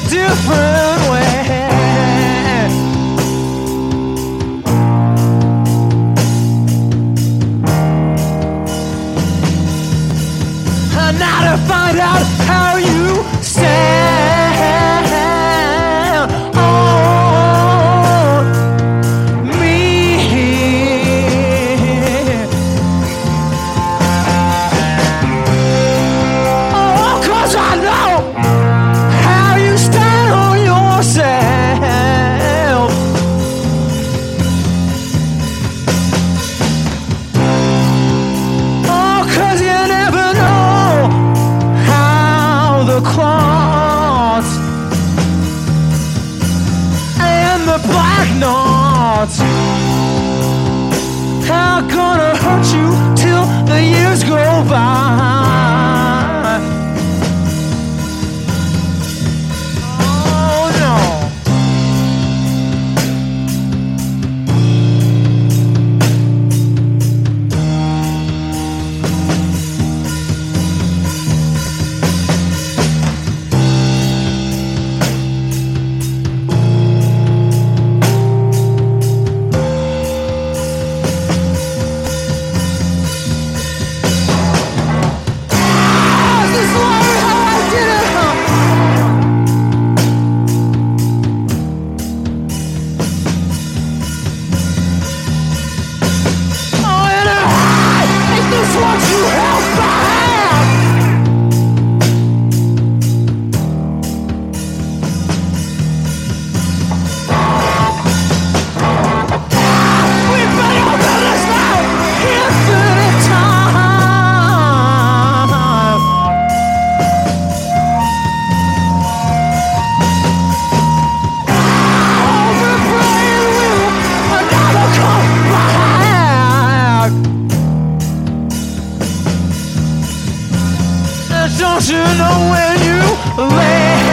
different way. And now to find out how you stand on me. Oh, 'cause I know how you stand on yourself. Oh, 'cause you never know how the clots and the black knots are gonna hurt you till the years go by. Oh no. This is how I did it, huh? Oh, and is this what you held back? We've been over this now infinite time. Overplaying will never come back. And don't you know when you lay